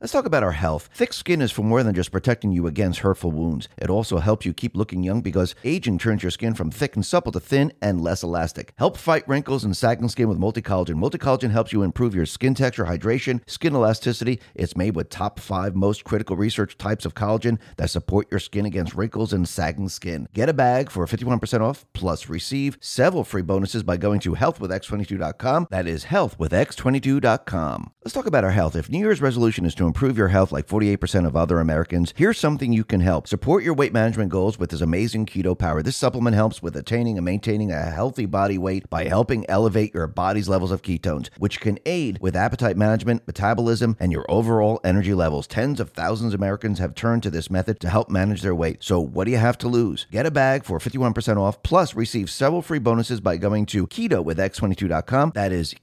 Let's talk about our health. Thick skin is for more than just protecting you against hurtful wounds. It also helps you keep looking young because aging turns your skin from thick and supple to thin and less elastic. Help fight wrinkles and sagging skin with Multi-Collagen. Multi-Collagen helps you improve your skin texture, hydration, skin elasticity. It's made with top 5 most critical research types of collagen that support your skin against wrinkles and sagging skin. Get a bag for 51% off, plus receive several free bonuses by going to healthwithx22.com. That is healthwithx22.com. Let's talk about our health. If New Year's resolution is to improve your health like 48% of other Americans, here's something you can help. Support your weight management goals with this amazing Keto Power. This supplement helps with attaining and maintaining a healthy body weight by helping elevate your body's levels of ketones, which can aid with appetite management, metabolism, and your overall energy levels. Tens of thousands of Americans have turned to this method to help manage their weight. So what do you have to lose? Get a bag for 51% off, plus receive several free bonuses by going to ketowithx22.com. That is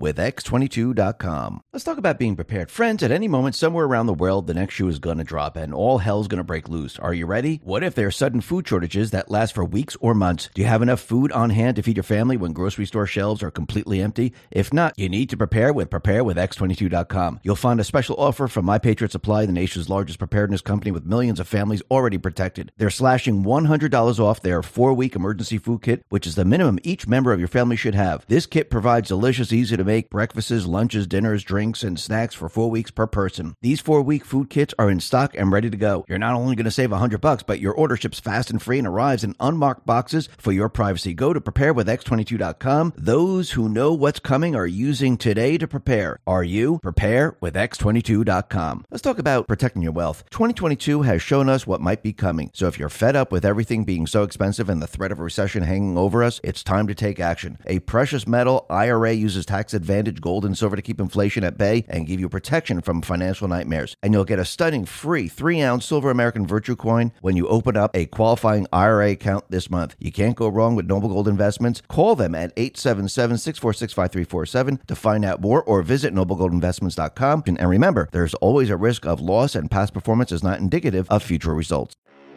ketowithx22.com. Let's talk about being prepared. Friends, at any moment, somewhere around the world, the next shoe is going to drop and all hell's going to break loose. Are you ready? What if there are sudden food shortages that last for weeks or months? Do you have enough food on hand to feed your family when grocery store shelves are completely empty? If not, you need to prepare with preparewithx22.com. You'll find a special offer from My Patriot Supply, the nation's largest preparedness company with millions of families already protected. They're slashing $100 off their 4-week emergency food kit, which is the minimum each member of your family should have. This kit provides delicious, easy-to-make breakfasts, lunches, dinners, drinks, and snacks for 4 weeks per person. These 4-week food kits are in stock and ready to go. You're not only going to save $100, but your order ships fast and free and arrives in unmarked boxes for your privacy. Go to preparewithx22.com. Those who know what's coming are using today to prepare. Are you? Preparewithx22.com. Let's talk about protecting your wealth. 2022 has shown us what might be coming. So if you're fed up with everything being so expensive and the threat of a recession hanging over us, it's time to take action. A precious metal IRA uses tax advantage gold and silver to keep inflation at bay and give you protection from financial nightmares. And you'll get a stunning free 3-ounce silver American Virtue coin when you open up a qualifying IRA account this month. You can't go wrong with Noble Gold Investments. Call them at 877-646-5347 to find out more or visit noblegoldinvestments.com. And remember, there's always a risk of loss and past performance is not indicative of future results.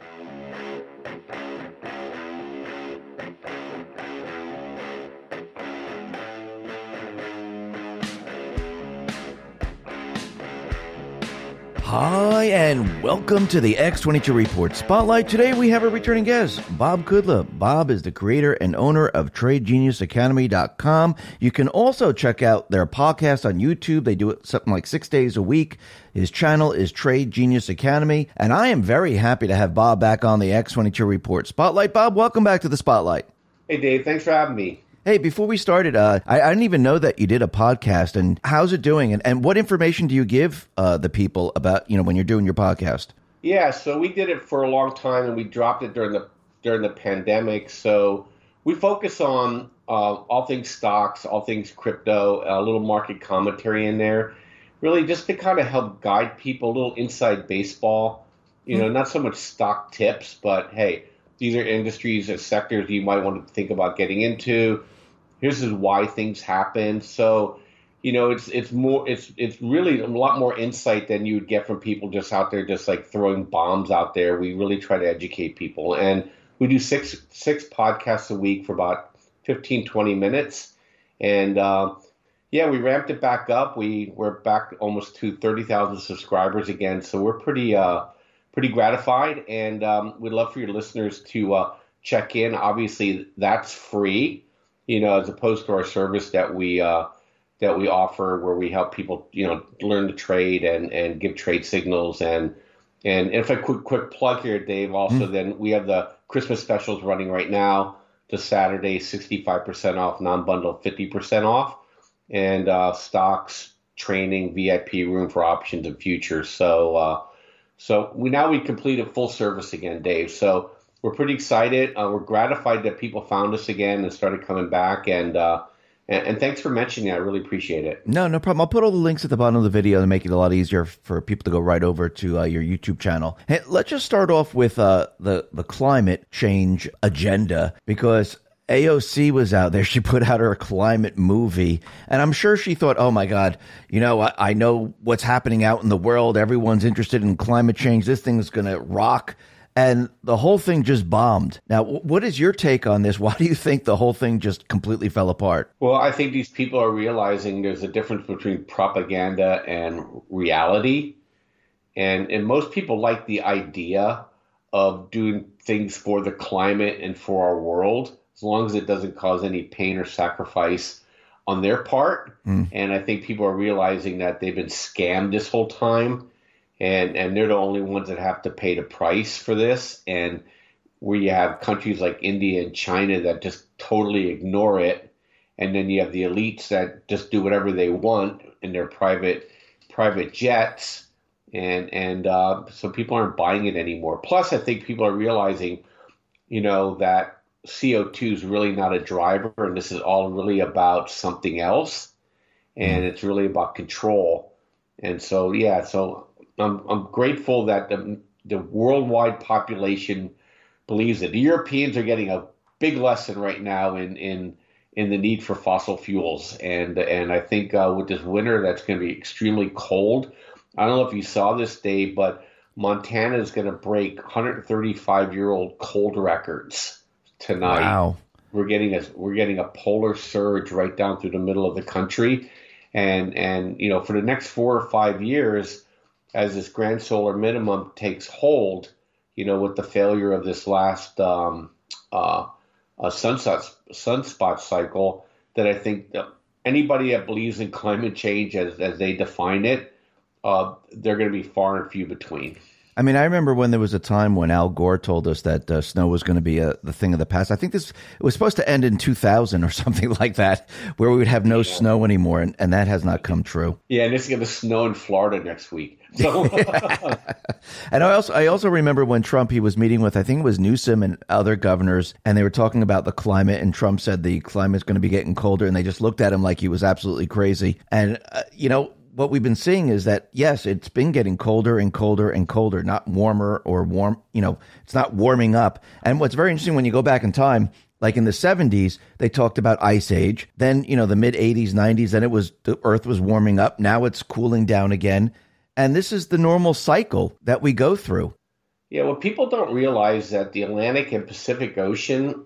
Hi, and welcome to the X22 Report Spotlight. Today we have a returning guest, Bob Kudla. Bob is the creator and owner of TradeGeniusAcademy.com. You can also check out their podcast on YouTube. They do it something like 6 days a week. His channel is Trade Genius Academy, and I am very happy to have Bob back on the X22 Report Spotlight. Bob, welcome back to the Spotlight. Hey, Dave. Thanks for having me. Hey, before we started, I didn't even know that you did a podcast, and how's it doing? And what information do you give the people about, when you're doing your podcast? Yeah, so we did it for a long time, and we dropped it during the pandemic. So we focus on all things stocks, all things crypto, a little market commentary in there, really just to kind of help guide people, a little inside baseball, not so much stock tips, but hey, these are industries or sectors you might want to think about getting into. Here's why things happen. So, it's really a lot more insight than you would get from people just out there, just like throwing bombs out there. We really try to educate people, and we do six podcasts a week for about 15, 20 minutes. And we ramped it back up. We're back almost to 30,000 subscribers again. So we're pretty gratified, and we'd love for your listeners to check in. Obviously, that's free, as opposed to our service that we offer, where we help people, learn to trade and give trade signals. And if a quick plug here, Dave, also, then we have the Christmas specials running right now. To Saturday, 65% off, non-bundle 50% off, and stocks, training, VIP room for options and futures. So we completed full service again, Dave. So we're pretty excited. We're gratified that people found us again and started coming back. And thanks for mentioning it. I really appreciate it. No problem. I'll put all the links at the bottom of the video to make it a lot easier for people to go right over to your YouTube channel. Hey, let's just start off with the climate change agenda, because AOC was out there. She put out her climate movie, and I'm sure she thought, oh my God, I know what's happening out in the world. Everyone's interested in climate change. This thing is going to rock. And the whole thing just bombed. Now, what is your take on this? Why do you think the whole thing just completely fell apart? Well, I think these people are realizing there's a difference between propaganda and reality. and most people like the idea of doing things for the climate and for our world, as long as it doesn't cause any pain or sacrifice on their part. And I think people are realizing that they've been scammed this whole time, and they're the only ones that have to pay the price for this. And where you have countries like India and China that just totally ignore it, and then you have the elites that just do whatever they want in their private jets, and so people aren't buying it anymore. Plus, I think people are realizing, that CO2 is really not a driver, and this is all really about something else, and it's really about control. And so, yeah, so I'm grateful that the worldwide population believes that the Europeans are getting a big lesson right now in the need for fossil fuels, and I think with this winter that's going to be extremely cold. I don't know if you saw this, Dave, but Montana is going to break 135-year-old cold records tonight. Wow. We're getting a polar surge right down through the middle of the country, and for the next 4 or 5 years, as this grand solar minimum takes hold, with the failure of this last sunspot cycle, that I think that anybody that believes in climate change as they define it, they're going to be far and few between. I mean, I remember when there was a time when Al Gore told us that snow was going to be the thing of the past. I think it was supposed to end in 2000 or something like that, where we would have no snow anymore, and that has not come true. Yeah, and it's going to snow in Florida next week. So. And I also remember when Trump, he was meeting with, I think it was Newsom and other governors, and they were talking about the climate, and Trump said the climate's going to be getting colder, and they just looked at him like he was absolutely crazy. And, what we've been seeing is that, yes, it's been getting colder and colder and colder, not warmer or warm, it's not warming up. And what's very interesting when you go back in time, like in the 70s, they talked about ice age. Then, the mid 80s, 90s, then the earth was warming up. Now it's cooling down again. And this is the normal cycle that we go through. Yeah, well, people don't realize that the Atlantic and Pacific Ocean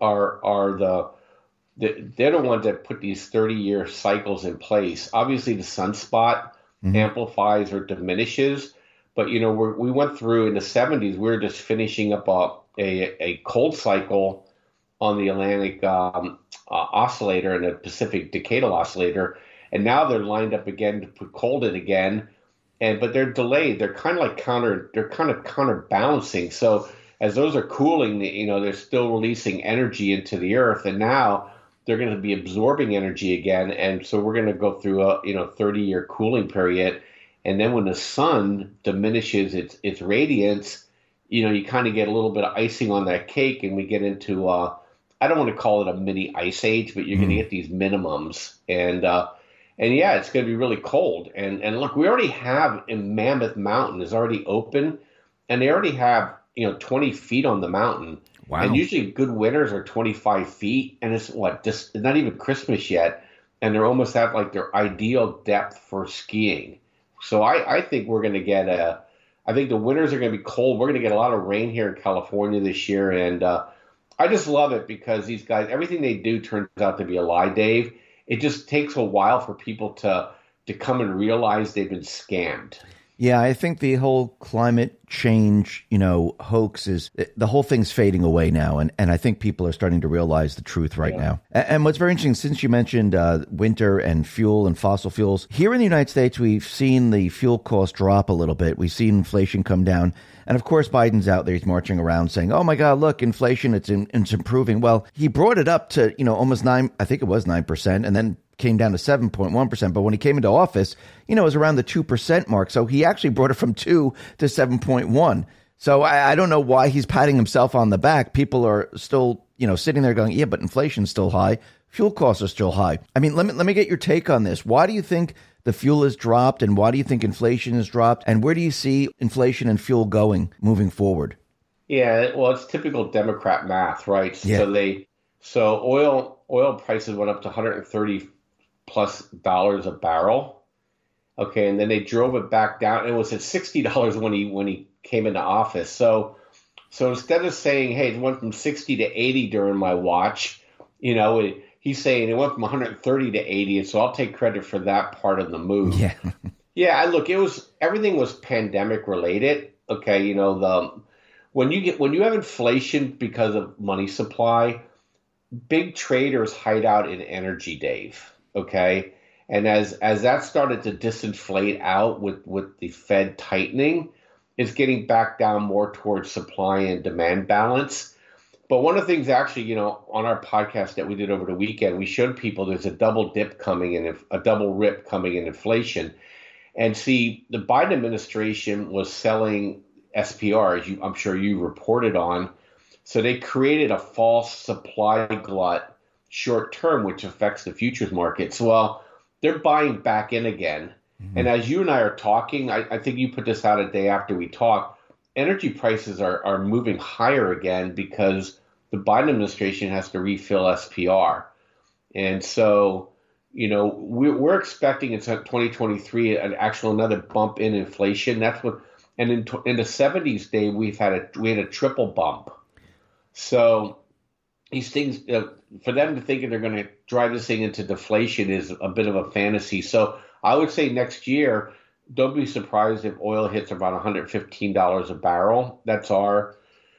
they're the ones that put these 30-year cycles in place. Obviously, the sunspot amplifies or diminishes, but we went through in the 70s. We were just finishing up a cold cycle on the Atlantic oscillator and the Pacific decadal oscillator, and now they're lined up again to put cold in again. But they're delayed. They're kind of counterbalancing. So as those are cooling, they're still releasing energy into the earth, and now they're going to be absorbing energy again. And so we're going to go through a 30-year cooling period. And then when the sun diminishes its radiance, you kind of get a little bit of icing on that cake, and we get into I don't want to call it a mini ice age, but you're going to get these minimums. And yeah, it's going to be really cold. And look, we already have in Mammoth Mountain is already open, and they already have 20 feet on the mountain. Wow. And usually good winters are 25 feet, and it's just not even Christmas yet, and they're almost at like their ideal depth for skiing. So I think we're going to get I think the winters are going to be cold. We're going to get a lot of rain here in California this year, and I just love it because these guys, everything they do turns out to be a lie, Dave. It just takes a while for people to come and realize they've been scammed. Yeah, I think the whole climate change, hoax the whole thing's fading away now. And I think people are starting to realize the truth right now. And what's very interesting, since you mentioned winter and fuel and fossil fuels, here in the United States, we've seen the fuel cost drop a little bit. We've seen inflation come down. And of course, Biden's out there, he's marching around saying, oh my God, look, inflation, it's improving. Well, he brought it up to, almost 9%, I think it was 9%, and then came down to 7.1%. But when he came into office, it was around the 2% mark. So he actually brought it from 2 to 7.1. So I don't know why he's patting himself on the back. People are still, sitting there going, yeah, but inflation's still high. Fuel costs are still high. I mean, let me get your take on this. Why do you think the fuel has dropped, and why do you think inflation has dropped? And where do you see inflation and fuel going moving forward? Yeah, well, it's typical Democrat math, right? Yeah. So oil prices went up to $130+ a barrel. Okay, and then they drove it back down. It was at $60 when he came into office. So instead of saying, hey, it went from 60 to 80 during my watch, he's saying it went from 130 to 80, and so I'll take credit for that part of the move. Yeah. Yeah, look, everything was pandemic related. Okay, when you have inflation because of money supply, big traders hide out in energy, Dave. Okay, and as that started to disinflate out with the Fed tightening, it's getting back down more towards supply and demand balance. But one of the things, actually, on our podcast that we did over the weekend, we showed people there's a double dip coming in, a double rip coming in inflation. And see, the Biden administration was selling SPR, as I'm sure you reported on. So they created a false supply glut short term, which affects the futures markets. Well, they're buying back in again. And as you and I are talking, I think you put this out a day after we talked, energy prices are moving higher again because the Biden administration has to refill SPR. And so, we're expecting in 2023 an actual another bump in inflation. That's what, and in the 70s, Dave, we had a triple bump. So these things, for them to think that they're going to drive this thing into deflation is a bit of a fantasy. So I would say next year, don't be surprised if oil hits about $115 a barrel. That's our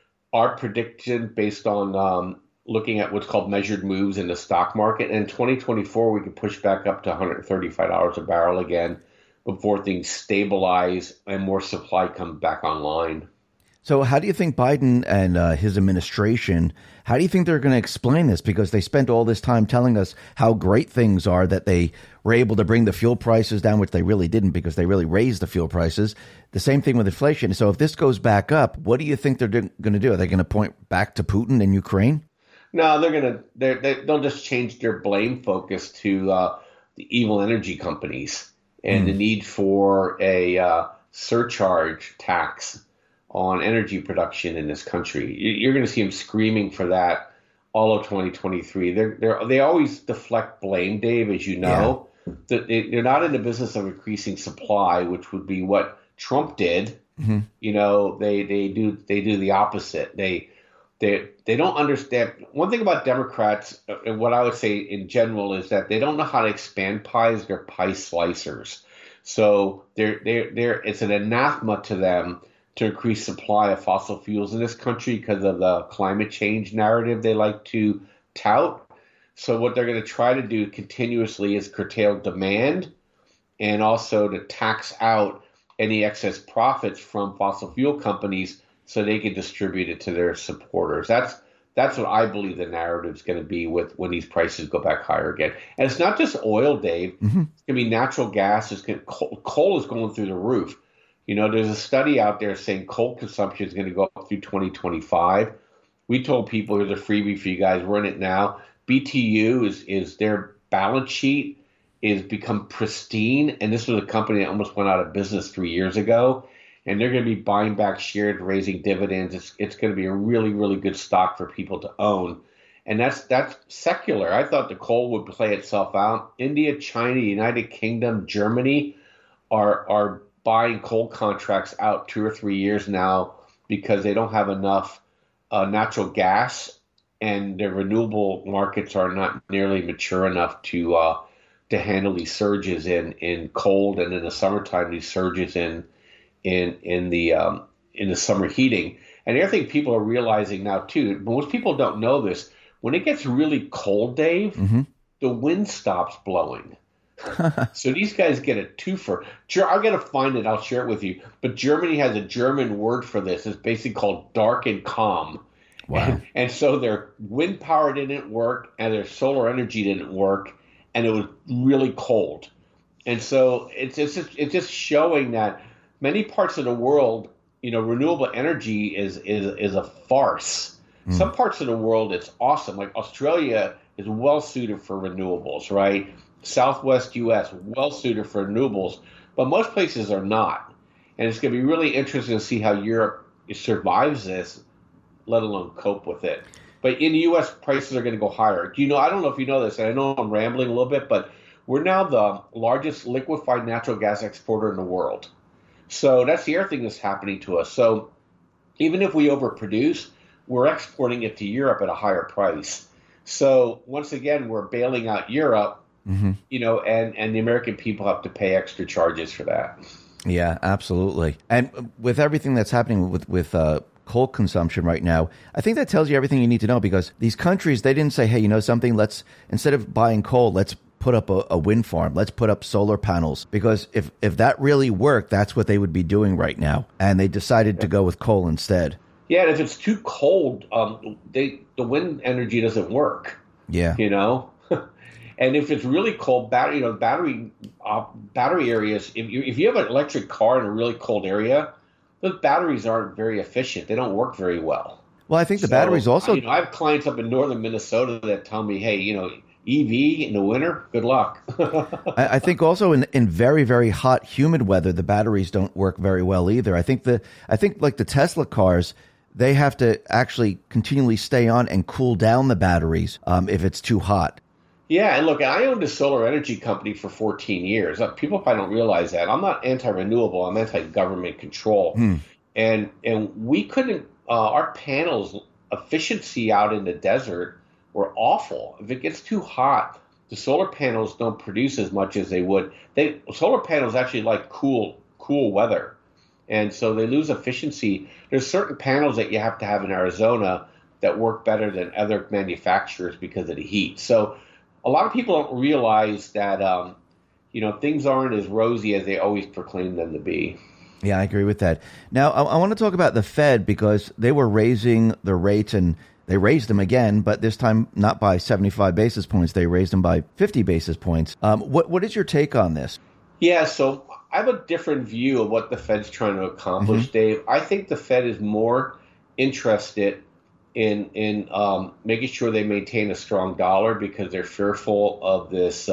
prediction based on looking at what's called measured moves in the stock market. And in 2024, we could push back up to $135 a barrel again before things stabilize and more supply comes back online. So how do you think Biden and his administration, how do you think they're going to explain this? Because they spent all this time telling us how great things are, that they were able to bring the fuel prices down, which they really didn't because they really raised the fuel prices. The same thing with inflation. So if this goes back up, what do you think they're going to do? Are they going to point back to Putin in Ukraine? No, they'll just change their blame focus to the evil energy companies and the need for a surcharge tax on energy production in this country. You're going to see them screaming for that all of 2023. They always deflect blame, Dave, as you know. Yeah. They're not in the business of increasing supply, which would be what Trump did. Mm-hmm. They do the opposite. They don't understand. One thing about Democrats, and what I would say in general, is that they don't know how to expand pies. They're pie slicers. So it's an anathema to them to increase supply of fossil fuels in this country because of the climate change narrative they like to tout. So what they're going to try to do continuously is curtail demand and also to tax out any excess profits from fossil fuel companies so they can distribute it to their supporters. That's what I believe the narrative is going to be with when these prices go back higher again. And it's not just oil, Dave. Mm-hmm. It's going to be natural gas. Coal is going through the roof. There's a study out there saying coal consumption is going to go up through 2025. We told people, here's a freebie for you guys, we're in it now. BTU is their balance sheet is become pristine. And this was a company that almost went out of business 3 years ago. And they're going to be buying back shares, raising dividends. It's going to be a really, really good stock for people to own. And that's secular. I thought the coal would play itself out. India, China, United Kingdom, Germany are buying coal contracts out 2 or 3 years now because they don't have enough natural gas, and their renewable markets are not nearly mature enough to handle these surges in cold, and in the summertime these surges in the summer heating. And the other thing people are realizing now too, most people don't know this, when it gets really cold, Dave, mm-hmm. the wind stops blowing. So these guys get a twofer. I'm going to find it. I'll share it with you. But Germany has a German word for this. It's basically called dark and calm. Wow. And so their wind power didn't work and their solar energy didn't work. And it was really cold. And so it's just showing that many parts of the world, renewable energy is a farce. Mm. Some parts of the world, it's awesome. Like Australia is well suited for renewables, right? Southwest U.S., well suited for renewables, but most places are not. And it's going to be really interesting to see how Europe survives this, let alone cope with it. But in the U.S., prices are going to go higher. I don't know if you know this, and I know I'm rambling a little bit, but we're now the largest liquefied natural gas exporter in the world. So that's the other thing that's happening to us. So even if we overproduce, we're exporting it to Europe at a higher price. So once again, we're bailing out Europe And the American people have to pay extra charges for that. Yeah, absolutely. And with everything that's happening with coal consumption right now, I think that tells you everything you need to know, because these countries, they didn't say, hey, you know something, let's, instead of buying coal, let's put up a wind farm, let's put up solar panels, because if that really worked, that's what they would be doing right now. And they decided to go with coal instead. Yeah, and if it's too cold, the wind energy doesn't work. Yeah. And if it's really cold, battery areas, if you have an electric car in a really cold area, those batteries aren't very efficient. They don't work very well. Well, I think the batteries also... I have clients up in northern Minnesota that tell me, hey, EV in the winter, good luck. I think also in very, very hot, humid weather, the batteries don't work very well either. I think like the Tesla cars, they have to actually continually stay on and cool down the batteries if it's too hot. Yeah, and look, I owned a solar energy company for 14 years. People probably don't realize that. I'm not anti-renewable. I'm anti-government control. And we couldn't, our panels efficiency out in the desert were awful. If it gets too hot, the solar panels don't produce as much as they would. Solar panels actually like cool weather. And so they lose efficiency. There's certain panels that you have to have in Arizona that work better than other manufacturers because of the heat. So a lot of people don't realize that, things aren't as rosy as they always proclaim them to be. Yeah, I agree with that. Now, I want to talk about the Fed, because they were raising the rates, and they raised them again, but this time not by 75 basis points. They raised them by 50 basis points. What is your take on this? Yeah, so I have a different view of what the Fed's trying to accomplish, Dave. I think the Fed is more interested in making sure they maintain a strong dollar, because they're fearful of this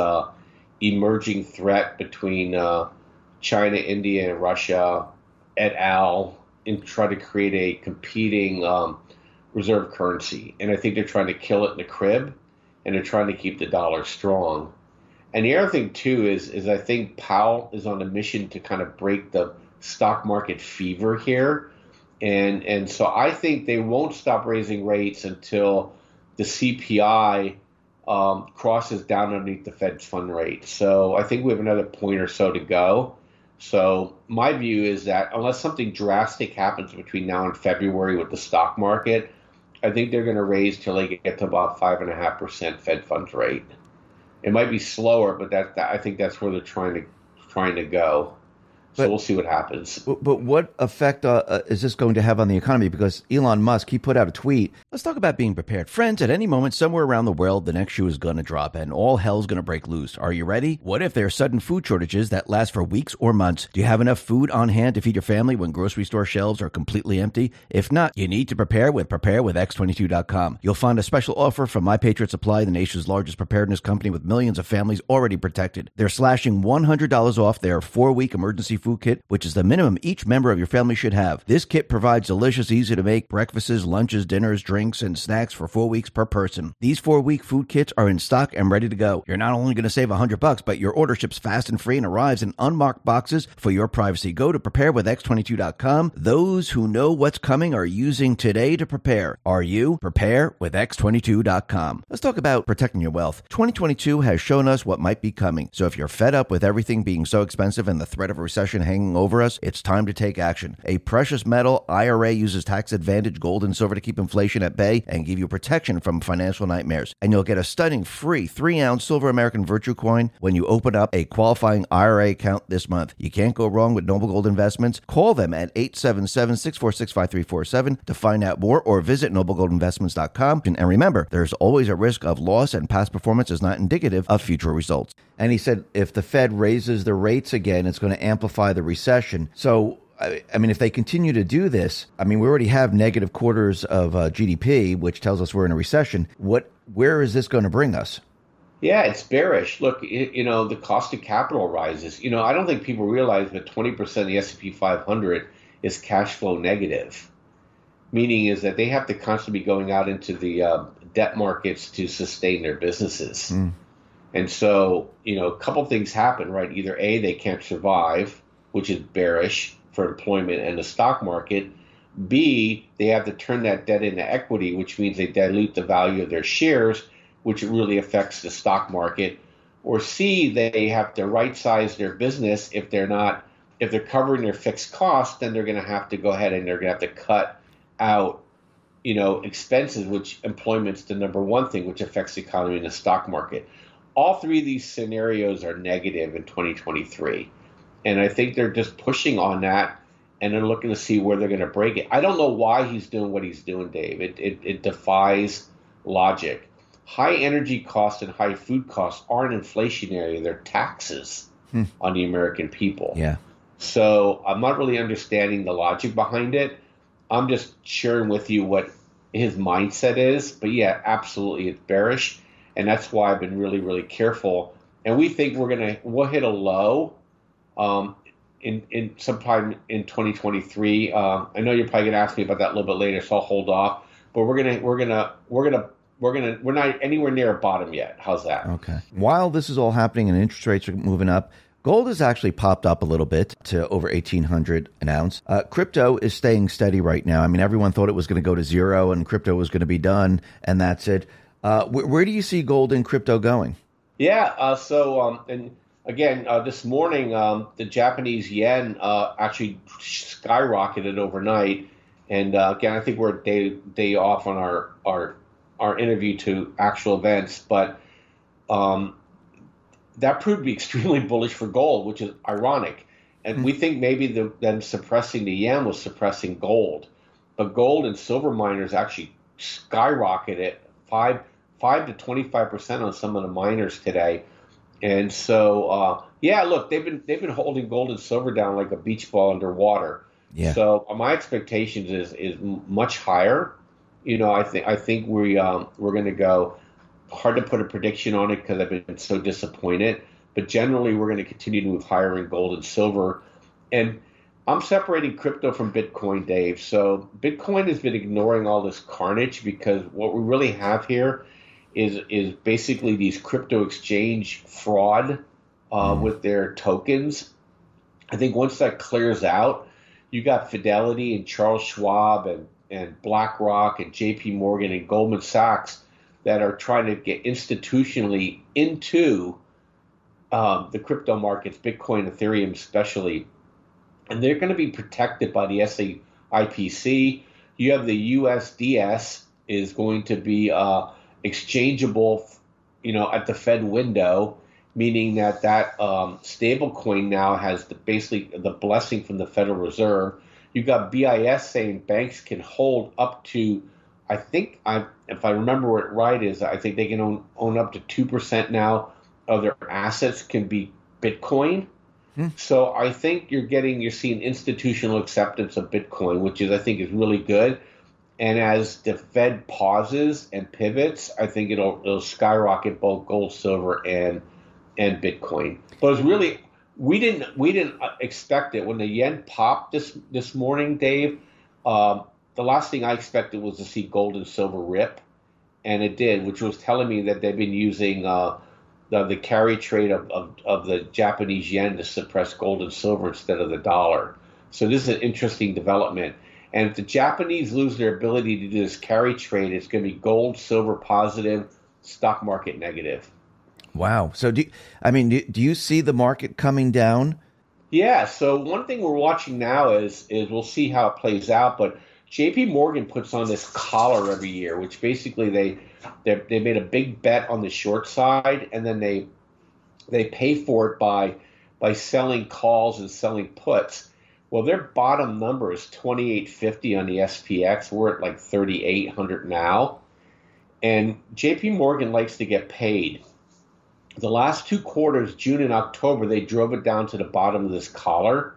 emerging threat between China, India, and Russia et al. And try to create a competing reserve currency. And I think they're trying to kill it in the crib, and they're trying to keep the dollar strong. And the other thing, too, is I think Powell is on a mission to kind of break the stock market fever here. And so I think they won't stop raising rates until the CPI crosses down underneath the Fed's fund rate. So I think we have another point or so to go. So my view is that unless something drastic happens between now and February with the stock market, I think they're going to raise till they get to about 5.5% Fed funds rate. It might be slower, but I think that's where they're trying to go. So we'll see what happens. But what effect is this going to have on the economy? Because Elon Musk, he put out a tweet. Let's talk about being prepared. Friends, at any moment, somewhere around the world, the next shoe is going to drop and all hell's going to break loose. Are you ready? What if there are sudden food shortages that last for weeks or months? Do you have enough food on hand to feed your family when grocery store shelves are completely empty? If not, you need to prepare with X22.com. You'll find a special offer from My Patriot Supply, the nation's largest preparedness company with millions of families already protected. They're slashing $100 off their 4-week emergency food kit, which is the minimum each member of your family should have. This kit provides delicious, easy-to-make breakfasts, lunches, dinners, drinks, and snacks for 4 weeks per person. These 4-week food kits are in stock and ready to go. You're not only going to save $100, but your order ships fast and free and arrives in unmarked boxes for your privacy. Go to preparewithx22.com. Those who know what's coming are using today to prepare. Are you? Prepare with X22.com. Let's talk about protecting your wealth. 2022 has shown us what might be coming. So if you're fed up with everything being so expensive and the threat of a recession hanging over us, it's time to take action. A precious metal IRA uses tax advantage gold and silver to keep inflation at bay and give you protection from financial nightmares. And you'll get a stunning free 3-ounce silver American Virtue coin when you open up a qualifying IRA account this month. You can't go wrong with Noble Gold Investments. Call them at 877-646-5347 to find out more, or visit noblegoldinvestments.com. And remember, there's always a risk of loss, and past performance is not indicative of future results. And he said if the Fed raises the rates again, it's going to amplify the recession. So, I mean, if they continue to do this, I mean, we already have negative quarters of GDP, which tells us we're in a recession. Where is this going to bring us? Yeah, it's bearish. Look, the cost of capital rises. I don't think people realize that 20% of the S&P 500 is cash flow negative, meaning is that they have to constantly be going out into the debt markets to sustain their businesses. And so, a couple things happen, right? Either A, they can't survive, which is bearish for employment and the stock market. B, they have to turn that debt into equity, which means they dilute the value of their shares, which really affects the stock market. or C, they have to right size their business. If they're covering their fixed costs, then they're going to have to go ahead and they're going to have to cut out, expenses, which employment's the number one thing which affects the economy and the stock market. All three of these scenarios are negative in 2023. And I think they're just pushing on that, and they're looking to see where they're going to break it. I don't know why he's doing what he's doing, Dave. It defies logic. High energy costs and high food costs aren't inflationary. They're taxes on the American people. Yeah. So I'm not really understanding the logic behind it. I'm just sharing with you what his mindset is. But yeah, absolutely, it's bearish. And that's why I've been really, really careful. And we think we'll hit a low in sometime in 2023. I know you're probably gonna ask me about that a little bit later, so I'll hold off. But we're not anywhere near a bottom yet. How's that? Okay. While this is all happening and interest rates are moving up, gold has actually popped up a little bit to over 1,800 an ounce. Crypto is staying steady right now. I mean, everyone thought it was going to go to zero and crypto was going to be done, and that's it. Where do you see gold and crypto going? Yeah. And again, this morning, the Japanese yen actually skyrocketed overnight. And again, I think we're a day off on our interview to actual events, but that proved to be extremely bullish for gold, which is ironic. And we think maybe them suppressing the yen was suppressing gold, but gold and silver miners actually skyrocketed 5 to 25% on some of the miners today. And so, look, they've been holding gold and silver down like a beach ball underwater. Yeah. So my expectations is much higher. I think we're going to go. Hard to put a prediction on it because I've been so disappointed. But generally, we're going to continue to move higher in gold and silver. And I'm separating crypto from Bitcoin, Dave. So Bitcoin has been ignoring all this carnage because what we really have here is basically these crypto exchange fraud with their tokens. I think once that clears out, you got Fidelity and Charles Schwab and BlackRock and JP Morgan and Goldman Sachs that are trying to get institutionally into the crypto markets, Bitcoin, Ethereum especially. And they're going to be protected by the SAIPC. You have the USDS is going to be exchangeable, at the Fed window, meaning that stable coin now has basically the blessing from the Federal Reserve. You've got BIS saying banks can hold up to, if I remember what right is, I think they can own up to 2% now of their assets can be Bitcoin. So I think you're seeing institutional acceptance of Bitcoin, which I think is really good. And as the Fed pauses and pivots, I think it'll skyrocket both gold, silver, and Bitcoin. But it's really we didn't expect it when the yen popped this morning, Dave. The last thing I expected was to see gold and silver rip, and it did, which was telling me that they've been using the carry trade of the Japanese yen to suppress gold and silver instead of the dollar. So this is an interesting development. And if the Japanese lose their ability to do this carry trade, it's going to be gold, silver positive, stock market negative. Wow. So do you see the market coming down? Yeah. So one thing we're watching now is we'll see how it plays out. But JP Morgan puts on this collar every year, which basically they made a big bet on the short side, and then they pay for it by selling calls and selling puts. Well, their bottom number is 2850 on the SPX. We're at like 3,800 now. And JP Morgan likes to get paid. The last 2 quarters, June and October, they drove it down to the bottom of this collar.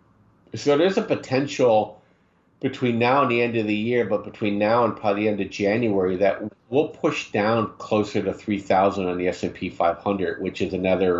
So there's a potential between now and the end of the year, but between now and probably the end of January, that we'll push down closer to 3,000 on the S&P 500, which is another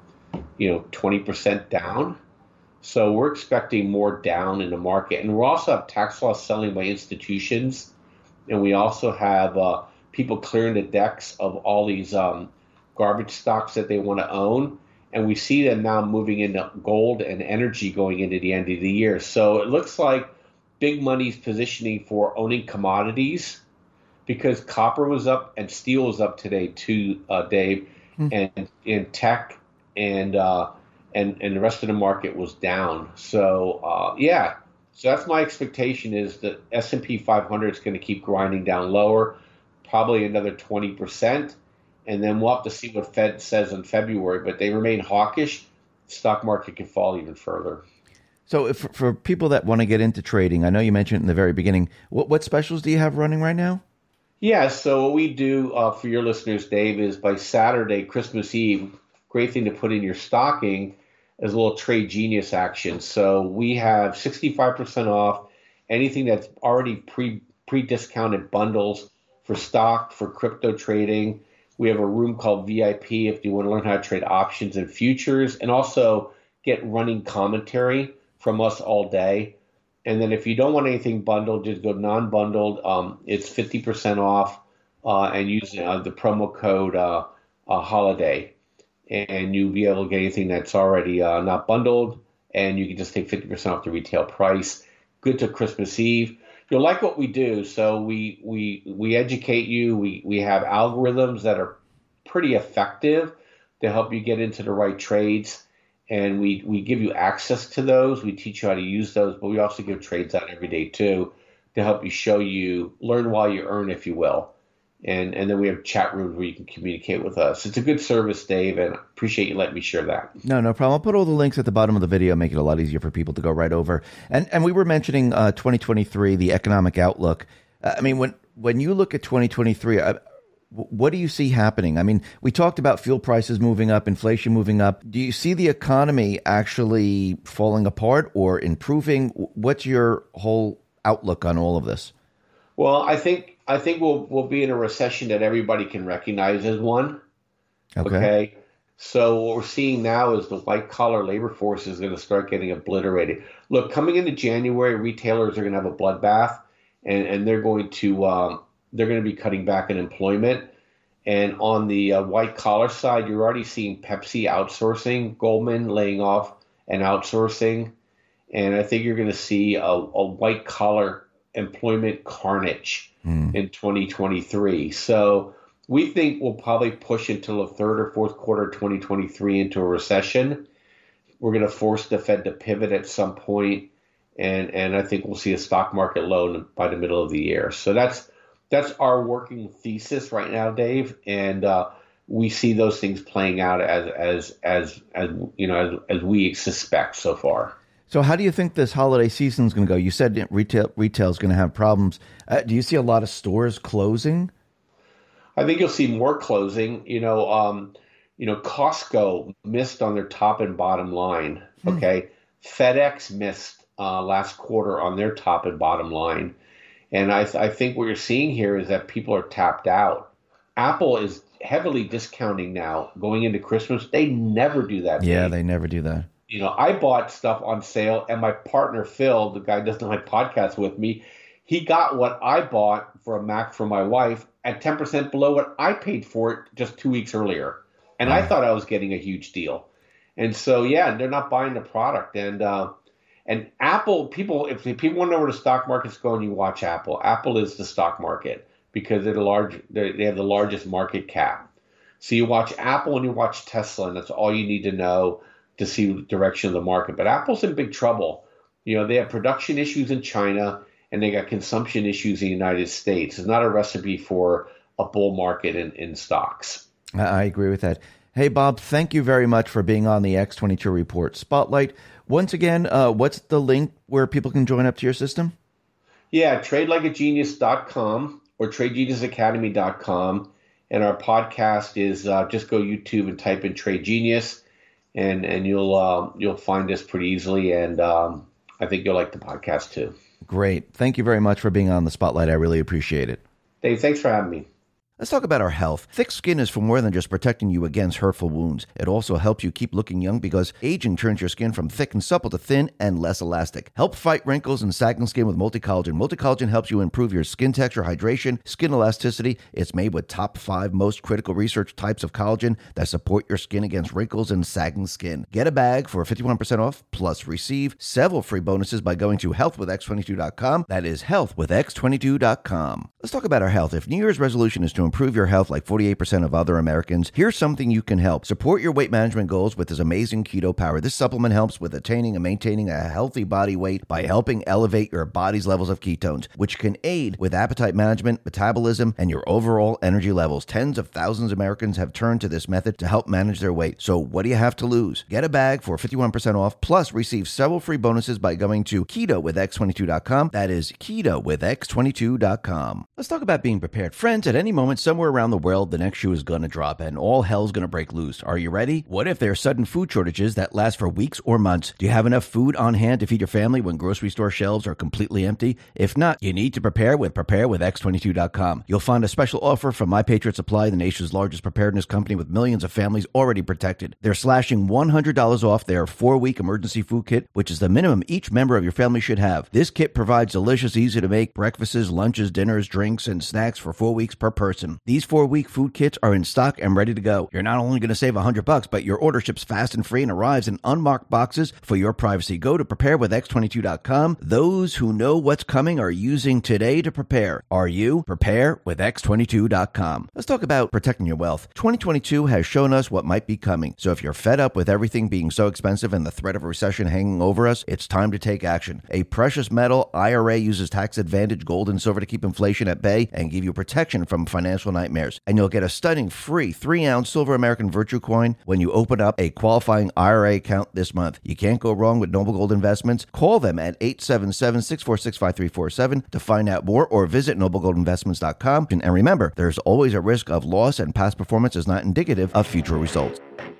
20% down. So we're expecting more down in the market. And we also have tax loss selling by institutions. And we also have people clearing the decks of all these garbage stocks that they want to own. And we see them now moving into gold and energy going into the end of the year. So it looks like big money's positioning for owning commodities because copper was up and steel was up today too, Dave. and in tech, and the rest of the market was down. So yeah, so that's my expectation is that S&P 500 is going to keep grinding down lower, probably another 20%, and then we'll have to see what Fed says in February. But they remain hawkish. The stock market can fall even further. So if, for people that want to get into trading, I know you mentioned in the very beginning, what specials do you have running right now? Yeah, so what we do for your listeners, Dave, is by Saturday, Christmas Eve, great thing to put in your stocking is a little Trade Genius action. So we have 65% off anything that's already pre-discounted bundles for stock, for crypto trading. We have a room called VIP if you want to learn how to trade options and futures, and also get running commentary from us all day. And then if you don't want anything bundled, just go non-bundled. It's 50% off and use the promo code HOLIDAY. And you'll be able to get anything that's already not bundled, and you can just take 50% off the retail price. Good to Christmas Eve. You'll like what we do. So we educate you. We have algorithms that are pretty effective to help you get into the right trades. And we give you access to those. We teach you how to use those, but we also give trades out every day too to help you learn while you earn, if you will. And then we have chat rooms where you can communicate with us. It's a good service, Dave, and I appreciate you letting me share that. No problem. I'll put all the links at the bottom of the video, make it a lot easier for people to go right over. And we were mentioning 2023, the economic outlook. I mean, when you look at 2023, what do you see happening? I mean, we talked about fuel prices moving up, inflation moving up. Do you see the economy actually falling apart or improving? What's your whole outlook on all of this? Well, I think we'll be in a recession that everybody can recognize as one. Okay. So what we're seeing now is the white collar labor force is going to start getting obliterated. Look, coming into January, retailers are going to have a bloodbath, and they're going to be cutting back in employment. And on the white collar side, you're already seeing Pepsi outsourcing, Goldman laying off and outsourcing, and I think you're going to see a white collar employment carnage in 2023. So we think we'll probably push until the third or fourth quarter of 2023 into a recession. We're going to force the Fed to pivot at some point, and I think we'll see a stock market low by the middle of the year. So that's our working thesis right now, Dave, and we see those things playing out as you know as we suspect so far. So how do you think this holiday season is going to go? You said retail is going to have problems. Do you see a lot of stores closing? I think you'll see more closing. Costco missed on their top and bottom line. Okay, FedEx missed last quarter on their top and bottom line, and I think what you're seeing here is that people are tapped out. Apple is heavily discounting now going into Christmas. They never do that. Yeah, they never do that. I bought stuff on sale, and my partner, Phil, the guy who doesn't like podcasts with me, he got what I bought for a Mac for my wife at 10% below what I paid for it just 2 weeks earlier. And I thought I was getting a huge deal. And so, yeah, they're not buying the product. And Apple, if people want to know where the stock market's going, you watch Apple. Apple is the stock market because they have the largest market cap. So you watch Apple and you watch Tesla, and that's all you need to know to see the direction of the market. But Apple's in big trouble. They have production issues in China, and they got consumption issues in the United States. It's not a recipe for a bull market in stocks. I agree with that. Hey, Bob, thank you very much for being on the X22 Report Spotlight. Once again, what's the link where people can join up to your system? Yeah, tradelikeagenius.com or tradegeniusacademy.com. And our podcast is just go YouTube and type in Trade Genius, and you'll find us pretty easily. And I think you'll like the podcast too. Great. Thank you very much for being on the Spotlight. I really appreciate it. Dave, thanks for having me. Let's talk about our health. Thick skin is for more than just protecting you against hurtful wounds. It also helps you keep looking young because aging turns your skin from thick and supple to thin and less elastic. Help fight wrinkles and sagging skin with Multi-Collagen. Multi-Collagen helps you improve your skin texture, hydration, skin elasticity. It's made with top 5 most critical research types of collagen that support your skin against wrinkles and sagging skin. Get a bag for 51% off, plus receive several free bonuses by going to healthwithx22.com. That is healthwithx22.com. Let's talk about our health. If New Year's resolution is to improve your health like 48% of other Americans, here's something you can help. Support your weight management goals with this amazing Keto Power. This supplement helps with attaining and maintaining a healthy body weight by helping elevate your body's levels of ketones, which can aid with appetite management, metabolism, and your overall energy levels. Tens of thousands of Americans have turned to this method to help manage their weight. So what do you have to lose? Get a bag for 51% off, plus receive several free bonuses by going to ketowithx22.com. That is ketowithx22.com. Let's talk about being prepared. Friends, at any moment, somewhere around the world, the next shoe is going to drop and all hell's going to break loose. Are you ready? What if there are sudden food shortages that last for weeks or months? Do you have enough food on hand to feed your family when grocery store shelves are completely empty? If not, you need to prepare with preparewithx22.com. You'll find a special offer from My Patriot Supply, the nation's largest preparedness company with millions of families already protected. They're slashing $100 off their 4-week emergency food kit, which is the minimum each member of your family should have. This kit provides delicious, easy-to-make breakfasts, lunches, dinners, drinks, and snacks for 4 weeks per person. These 4-week food kits are in stock and ready to go. You're not only going to save $100, but your order ships fast and free and arrives in unmarked boxes for your privacy. Go to preparewithx22.com. Those who know what's coming are using today to prepare. Are you? Preparewithx22.com. Let's talk about protecting your wealth. 2022 has shown us what might be coming. So if you're fed up with everything being so expensive and the threat of a recession hanging over us, it's time to take action. A precious metal IRA uses tax advantage gold and silver to keep inflation at bay and give you protection from financial nightmares. And you'll get a stunning free 3-ounce silver American Virtue coin when you open up a qualifying IRA account this month. You can't go wrong with Noble Gold Investments. Call them at 877-646-5347 to find out more or visit noblegoldinvestments.com. And remember, there's always a risk of loss and past performance is not indicative of future results.